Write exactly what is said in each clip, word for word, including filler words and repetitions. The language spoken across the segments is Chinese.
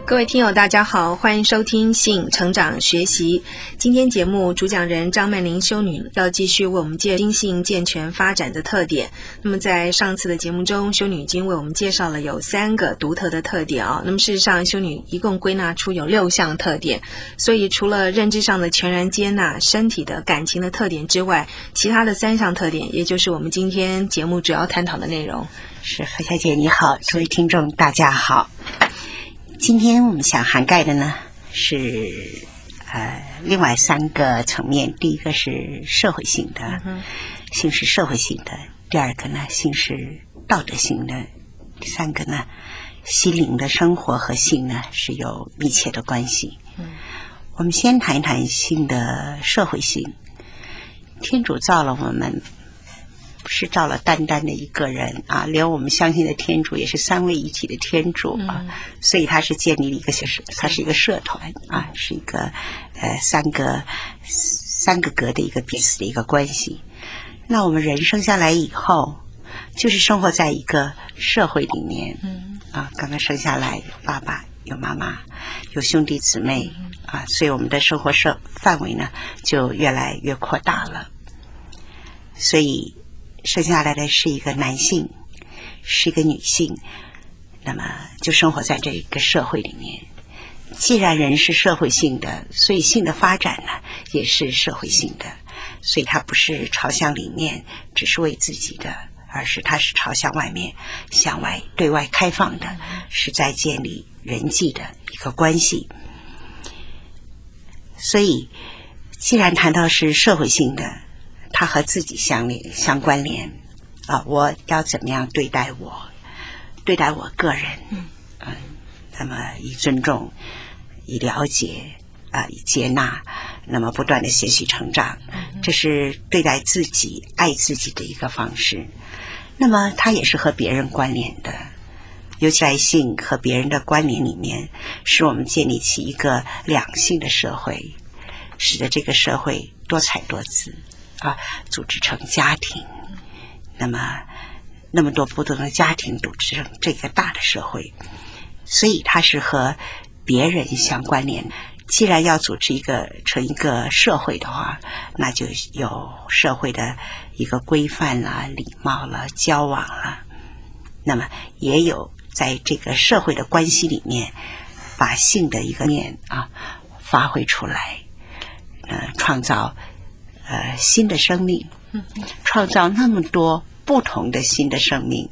各位听友大家好，欢迎收听性成长学习。今天节目主讲人张曼玲修女要继续为我们介绍性健全发展的特点。那么在上次的节目中，修女已经为我们介绍了有三个独特的特点啊。那么事实上，修女一共归纳出有六项特点，所以除了认知上的全然接纳、身体的感情的特点之外，其他的三项特点，也就是我们今天节目主要探讨的内容。 是何小姐你好，各位听众大家好。今天我们想涵盖的呢是呃另外三个层面，第一个是社会性的，嗯、性是社会性的；第二个呢性是道德性的；第三个呢心灵的生活和性呢是有密切的关系。嗯、我们先谈一谈性的社会性。天主造了我们，不是造了单单的一个人啊，连我们相信的天主也是三位一体的天主啊，嗯、所以他是建立了一个，它是一个社团啊，是一个呃三个三个格的一个彼此的一个关系。那我们人生下来以后，就是生活在一个社会里面，嗯啊，刚刚生下来有爸爸有妈妈有兄弟姊妹啊，所以我们的生活社范围呢就越来越扩大了，所以生下来的是一个男性，是一个女性，那么就生活在这一个社会里面。既然人是社会性的，所以性的发展呢也是社会性的，所以它不是朝向里面只是为自己的，而是它是朝向外面，向外对外开放的，是在建立人际的一个关系。所以既然谈到是社会性的，它和自己相连相关联啊，我要怎么样对待我，对待我个人，嗯、呃，那么以尊重，以了解啊、呃，以接纳，那么不断的学习成长，这是对待自己、爱自己的一个方式。那么它也是和别人关联的，尤其在性和别人的关联里面，使我们建立起一个两性的社会，使得这个社会多彩多姿。啊，组织成家庭，那么那么多不同的家庭组织成这个大的社会，所以它是和别人相关联。既然要组织一个成一个社会的话，那就有社会的一个规范啦、礼貌啦、交往啦，那么也有在这个社会的关系里面，把性的一个面啊发挥出来，呃，创造。呃，新的生命，创造那么多不同的新的生命，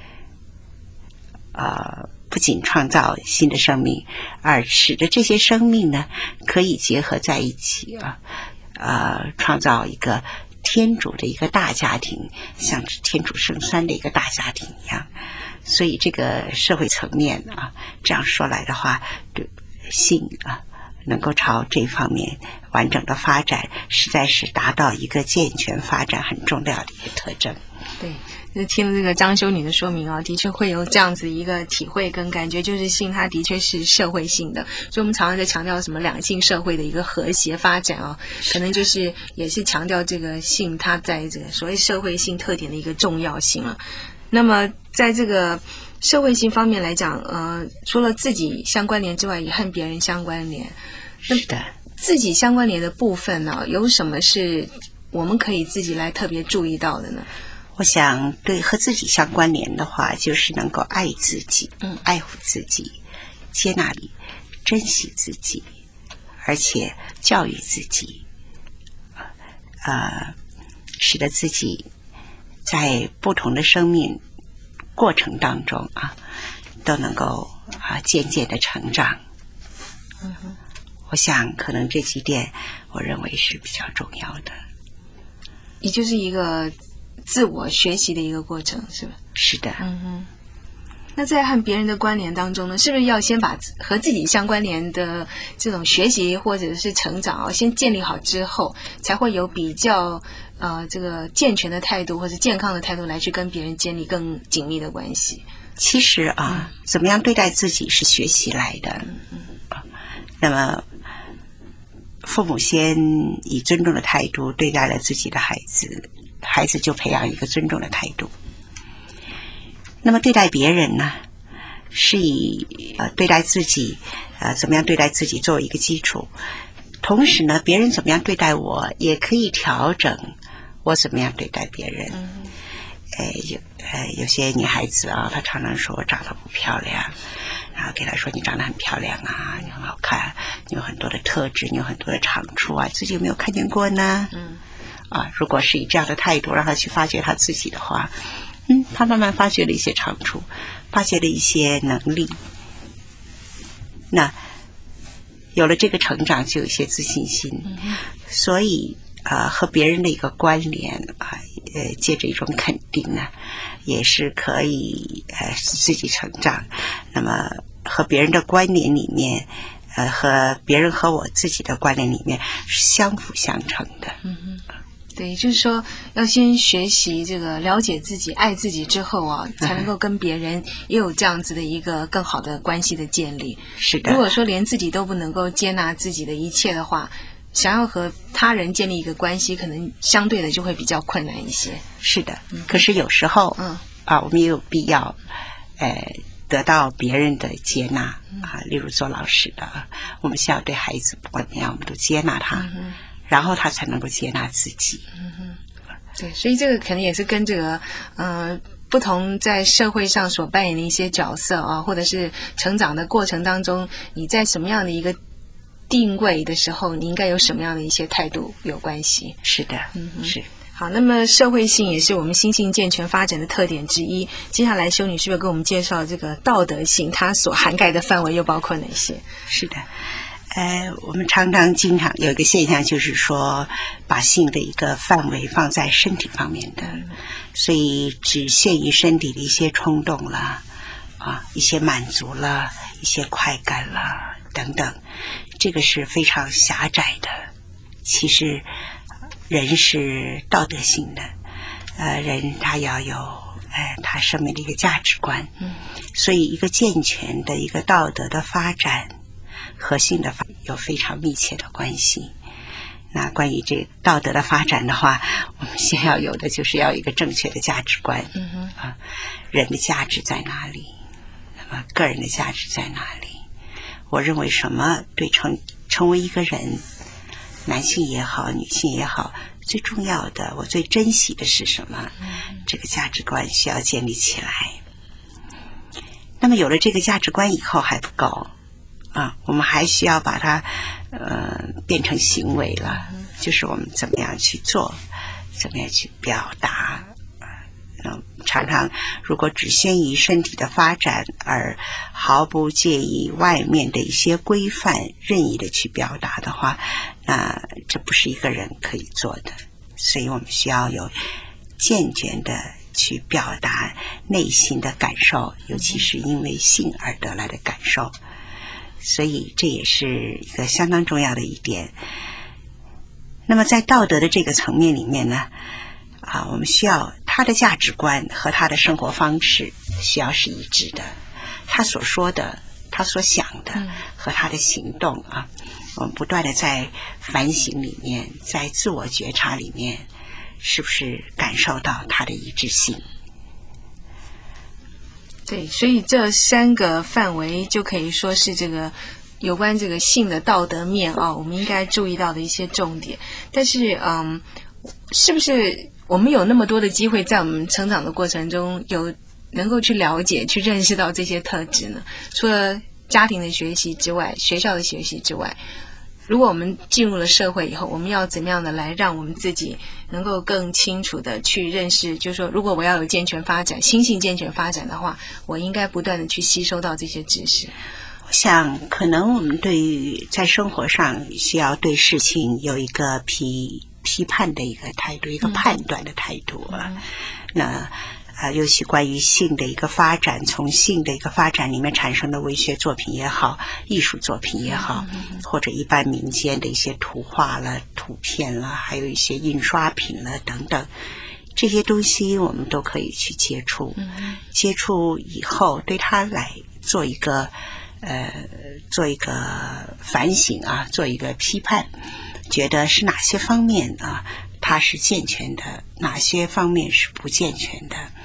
呃，不仅创造新的生命，而使得这些生命呢可以结合在一起啊，呃，创造一个天主的一个大家庭，像天主圣三的一个大家庭一样。所以这个社会层面啊，这样说来的话，对性啊。能够朝这方面完整的发展，实在是达到一个健全发展很重要的一个特征。 对，就听了这个张修女的说明啊，的确会有这样子一个体会跟感觉，就是性它的确是社会性的，所以我们常常在强调什么两性社会的一个和谐发展啊，可能就是也是强调这个性它在这个所谓社会性特点的一个重要性啊。那么在这个社会性方面来讲，呃，除了自己相关联之外，也和别人相关联。 是的， 自己相关联的部分呢，有什么是我们可以自己来特别注意到的呢？ 我想，对和自己相关联的话，就是能够爱自己，嗯，爱护自己，接纳你，珍惜自己，而且教育自己，呃，使得自己在不同的生命过程当中啊，都能够啊渐渐的成长。嗯哼，我想可能这几点，我认为是比较重要的。 也就是一个自我学习的一个过程，是吧？ 是的。 嗯哼。那在和别人的关联当中呢，是不是要先把和自己相关联的这种学习或者是成长啊，先建立好之后，才会有比较呃这个健全的态度或者健康的态度来去跟别人建立更紧密的关系？ 其实啊，嗯、怎么样对待自己是学习来的。嗯嗯。那么，父母先以尊重的态度对待了自己的孩子，孩子就培养一个尊重的态度。那么对待别人呢， 是以呃对待自己，呃怎么样对待自己作为一个基础，同时呢，别人怎么样对待我，也可以调整我怎么样对待别人。嗯呃有呃有些女孩子啊，她常常说我长得不漂亮，然后给她说你长得很漂亮啊，你很好看，你有很多的特质，你有很多的长处啊，自己有没有看见过呢？嗯，啊，如果是以这样的态度让她去发掘她自己的话，嗯，她慢慢发掘了一些长处，发掘了一些能力，那有了这个成长，就有一些自信心。嗯、所以啊、呃，和别人的一个关联啊。呃，借着一种肯定呢，也是可以呃使自己成长。那么和别人的关联里面，呃，和别人和我自己的关联里面是相辅相成的。 嗯哼，对，就是说要先学习这个了解自己、爱自己之后啊，才能够跟别人也有这样子的一个更好的关系的建立。 是的。 如果说连自己都不能够接纳自己的一切的话，想要和他人建立一个关系，可能相对的就会比较困难一些。 是的，嗯、可是有时候，嗯啊，我们也有必要，呃，得到别人的接纳啊。例如做老师的，我们需要对孩子不管怎么样，我们都接纳他，嗯、然后他才能够接纳自己。 嗯哼，对，所以这个可能也是跟这个，嗯、呃。不同在社会上所扮演的一些角色啊，或者是成长的过程当中，你在什么样的一个定位的时候，你应该有什么样的一些态度有关系。 是的，嗯，是。 好，那么社会性也是我们心性健全发展的特点之一。接下来修女是不是给我们介绍这个道德性，它所涵盖的范围又包括哪些？ 是的，呃，我们常常经常有一个现象，就是说把性的一个范围放在身体方面的，嗯、所以只限于身体的一些冲动了，啊，一些满足了，一些快感了等等，这个是非常狭窄的。其实人是道德性的，呃，人他要有呃他生命的一个价值观，嗯，所以一个健全的一个道德的发展和性的发展有非常密切的关系。那关于这个道德的发展的话，我们先要有的就是要有一个正确的价值观，嗯哼，啊，人的价值在哪里？那么个人的价值在哪里？我认为什么对成成为一个人，男性也好，女性也好，最重要的，我最珍惜的是什么？嗯、这个价值观需要建立起来。那么有了这个价值观以后还不够啊，我们还需要把它呃变成行为了，嗯、就是我们怎么样去做，怎么样去表达。嗯，常常如果只限于身体的发展而毫不介意外面的一些规范任意的去表达的话，那这不是一个人可以做的。所以我们需要有健全的去表达内心的感受，尤其是因为性而得来的感受。所以这也是一个相当重要的一点。那么在道德的这个层面里面呢，啊，我们需要他的价值观和他的生活方式需要是一致的，他所说的，他所想的和他的行动啊，我们不断的在反省里面，在自我觉察里面，是不是感受到他的一致性？ 对，所以这三个范围就可以说是这个有关这个性的道德面啊，我们应该注意到的一些重点。但是，嗯，是不是我们有那么多的机会在我们成长的过程中有能够去了解、去认识到这些特质呢？除了家庭的学习之外，学校的学习之外，如果我们进入了社会以后，我们要怎么样的来让我们自己能够更清楚的去认识，就是说如果我要有健全发展、心性健全发展的话，我应该不断的去吸收到这些知识。 我想可能我们对于在生活上需要对事情有一个批批判的一个态度，一个判断的态度啊。嗯、那啊，尤其关于性的一个发展，从性的一个发展里面产生的文学作品也好，艺术作品也好，嗯、或者一般民间的一些图画了、图片了，还有一些印刷品了等等，这些东西我们都可以去接触。嗯、接触以后，对它来做一个呃，做一个反省啊，做一个批判，觉得是哪些方面啊，它是健全的，哪些方面是不健全的。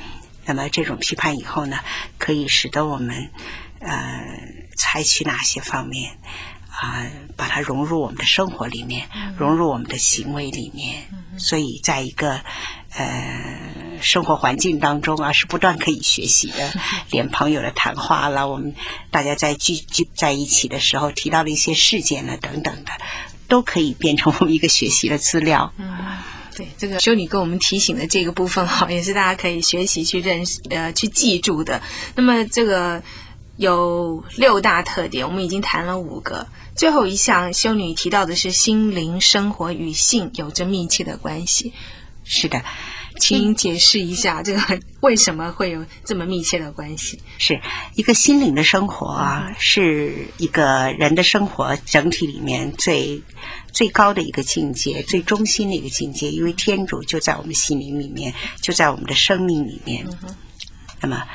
那么这种批判以后呢，可以使得我们呃采取哪些方面啊、呃，把它融入我们的生活里面，融入我们的行为里面。所以在一个呃生活环境当中啊，是不断可以学习的。连朋友的谈话啦，我们大家在聚聚在一起的时候提到的一些事件呢，等等的，都可以变成我们一个学习的资料。 嗯，对，这个修女跟我们提醒的这个部分哈，也是大家可以学习去认识呃去记住的。那么这个有六大特点，我们已经谈了五个。最后一项修女提到的是心灵生活与性有着密切的关系。 是的， 请解释一下这个为什么会有这么密切的关系。 是一个心灵的生活啊，嗯、是一个人的生活整体里面最最高的一个境界，最中心的一个境界，因为天主就在我们心灵里面，就在我们的生命里面。嗯、那么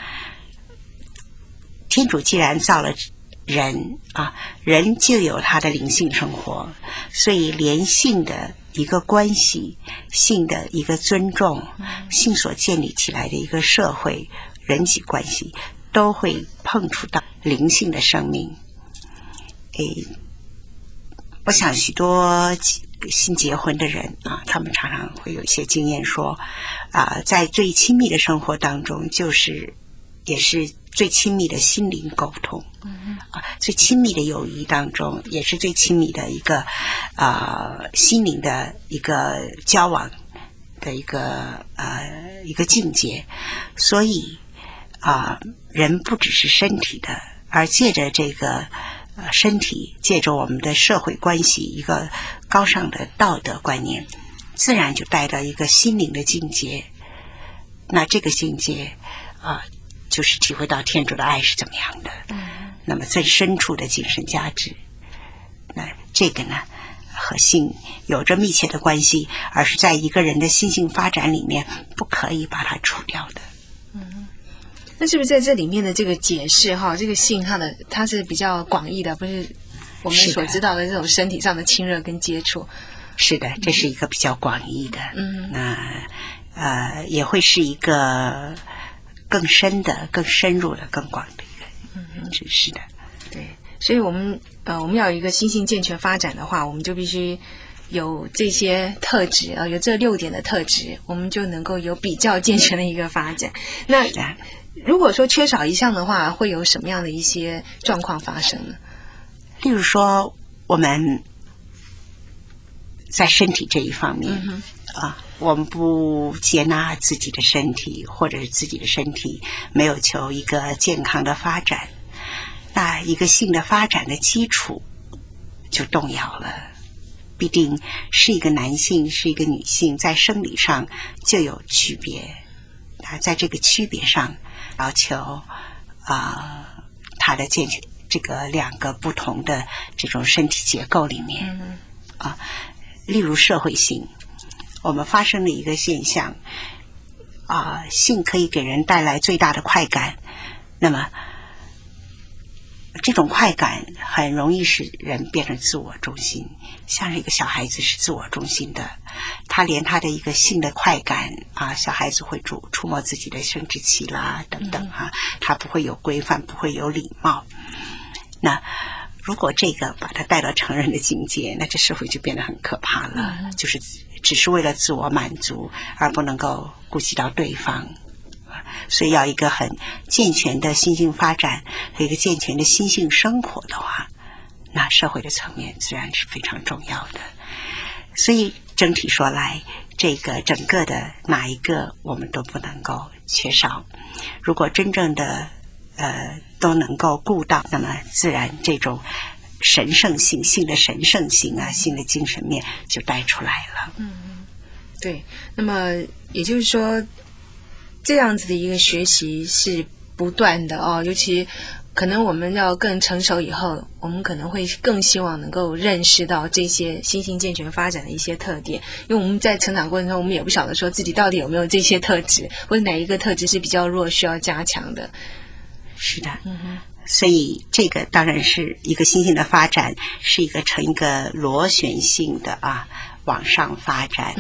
天主既然造了人啊，人就有他的灵性生活，所以连性的一个关系，性的一个尊重，性所建立起来的一个社会人际关系，都会碰触到灵性的生命。诶，我想许多新结婚的人啊，他们常常会有一些经验说啊，在最亲密的生活当中，就是也是最亲密的心灵沟通，嗯啊，最亲密的友谊当中，也是最亲密的一个啊、呃、心灵的一个交往的一个呃一个境界。所以啊、呃，人不只是身体的，而借着这个呃身体，借着我们的社会关系，一个高尚的道德观念，自然就带到一个心灵的境界。那这个境界啊。呃就是体会到天主的爱是怎么样的，嗯，那么最深处的精神价值，那这个呢和性有着密切的关系，而是在一个人的心性发展里面不可以把它除掉的。 嗯，那是不是在这里面的这个解释哈，这个性它的它是比较广义的，不是我们所知道的这种身体上的亲热跟接触？ 是的，这是一个比较广义的，嗯，那呃也会是一个更深的、更深入的、更广的一个，嗯，是的， 对，所以我们呃，我们要有一个心性健全发展的话，我们就必须有这些特质啊、呃，有这六点的特质，我们就能够有比较健全的一个发展。那如果说缺少一项的话，会有什么样的一些状况发生呢？ 例如说，我们在身体这一方面、嗯、啊。我们不接纳自己的身体，或者是自己的身体没有求一个健康的发展，那一个性的发展的基础就动摇了。必定是一个男性，是一个女性，在生理上就有区别啊，在这个区别上要求啊，它的健全这个两个不同的这种身体结构里面啊，例如社会性。我们发生了一个现象啊，性可以给人带来最大的快感，那么这种快感很容易使人变成自我中心，像是一个小孩子是自我中心的，他连他的一个性的快感啊，小孩子会触触摸自己的生殖器啦等等啊，他不会有规范，不会有礼貌。那如果这个把它带到成人的境界，那这社会就变得很可怕了，嗯、就是只是为了自我满足，而不能够顾及到对方。所以要一个很健全的心性发展和一个健全的心性生活的话，那社会的层面自然是非常重要的。所以整体说来，这个整个的哪一个我们都不能够缺少。如果真正的呃都能够顾到，那么自然这种神圣性、性的神圣性啊，性的精神面就带出来了。 嗯，对。那么也就是说，这样子的一个学习是不断的哦，尤其可能我们要更成熟以后，我们可能会更希望能够认识到这些心性健全发展的一些特点，因为我们在成长过程中，我们也不晓得说自己到底有没有这些特质，或者哪一个特质是比较弱，需要加强的。 是的，嗯哼。所以这个当然是一个心性的发展，是一个呈一个螺旋性的啊往上发展。嗯，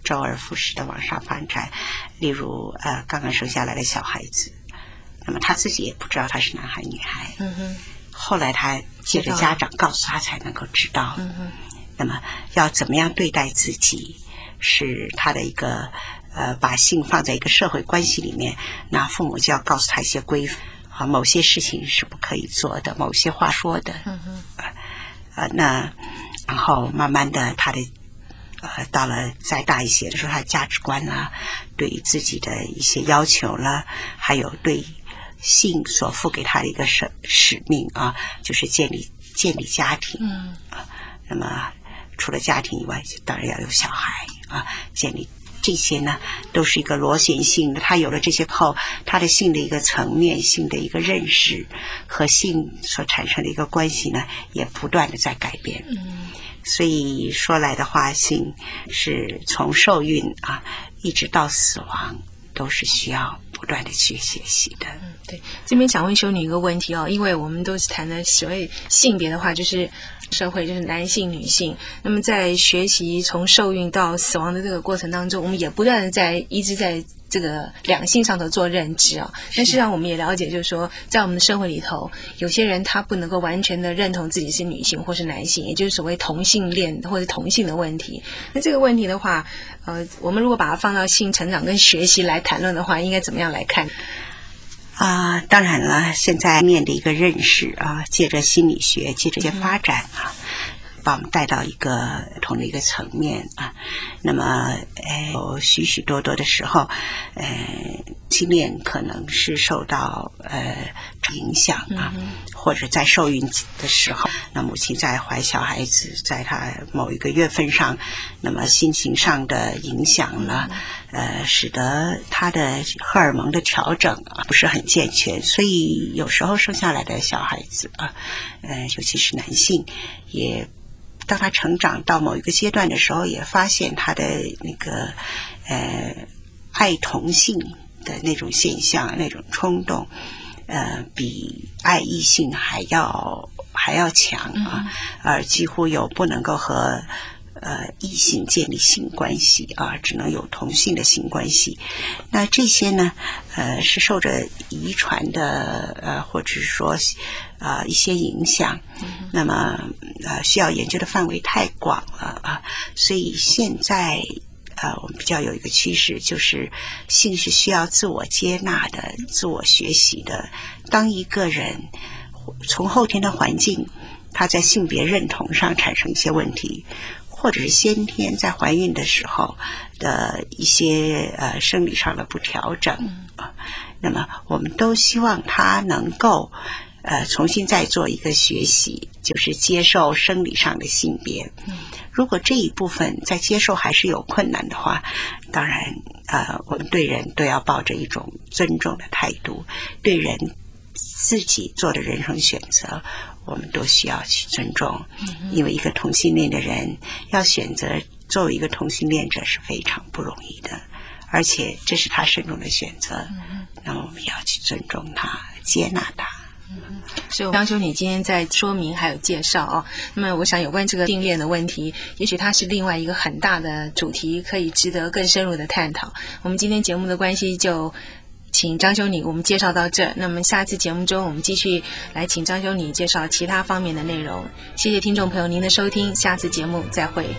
周而复始的往上发展。例如呃刚刚生下来的小孩子，那么他自己也不知道他是男孩女孩， 嗯哼， 后来他借着家长告诉他才能够知道。 嗯哼， 那么要怎么样对待自己，是他的一个呃把性放在一个社会关系里面，那父母就要告诉他一些规范啊，某些事情是不可以做的，某些话说的。 嗯哼， 呃那然后慢慢的他的呃到了再大一些的时候，他的价值观啦，对于自己的一些要求啦，还有对性所赋给他的一个使使命啊，就是建立建立家庭。 嗯， 那么除了家庭以外，当然要有小孩啊，建立这些呢，都是一个螺旋性的。他有了这些后，他的性的一个层面、性的一个认识和性所产生的一个关系呢，也不断的在改变。 嗯， 所以说来的话，性是从受孕啊，一直到死亡，都是需要不断的去学习的。 嗯，对，这边想问修女一个问题哦，因为我们都是谈的所谓性别的话，就是社会就是男性、女性。那么在学习从受孕到死亡的这个过程当中，我们也不断的在一直在这个两性上头做认知啊、哦。但实际上我们也了解，就是说，在我们的社会里头，有些人他不能够完全的认同自己是女性或是男性，也就是所谓同性恋或者同性的问题。那这个问题的话，呃，我们如果把它放到性成长跟学习来谈论的话，应该怎么样来看？ 啊、呃，当然了，现在面的一个认识啊，借着心理学，借着一些发展啊，把我们带到一个不同的一个层面啊。那么，呃，有许许多多的时候，呃，性恋可能是受到呃影响啊，嗯、或者在受孕的时候，那母亲在怀小孩子，在她某一个月份上，那么心情上的影响了。呃，使得他的荷尔蒙的调整啊不是很健全，所以有时候生下来的小孩子啊，呃，尤其是男性，也当他成长到某一个阶段的时候，也发现他的那个呃爱同性的那种现象、那种冲动，呃，比爱异性还要还要强啊，而几乎有不能够和呃，异性建立性关系啊，只能有同性的性关系。那这些呢，呃，是受着遗传的呃，或者是说啊、呃、一些影响。那么呃，需要研究的范围太广了啊，所以现在呃，我们比较有一个趋势，就是性是需要自我接纳的、自我学习的。当一个人从后天的环境，他在性别认同上产生一些问题。或者是先天在怀孕的时候的一些呃生理上的不调整啊，那么我们都希望他能够呃重新再做一个学习，就是接受生理上的性别。如果这一部分在接受还是有困难的话，当然呃我们对人都要抱着一种尊重的态度，对人自己做的人生选择我们都需要去尊重，因为一个同性恋的人要选择作为一个同性恋者是非常不容易的，而且这是他慎重的选择，那么我们要去尊重他，接纳他。 所以张修女今天在说明还有介绍哦，那么我想有关这个性恋的问题，也许它是另外一个很大的主题，可以值得更深入的探讨。我们今天节目的关系就请张修女我们介绍到这，那么下次节目中我们继续来请张修女介绍其他方面的内容。谢谢听众朋友您的收听，下次节目再会。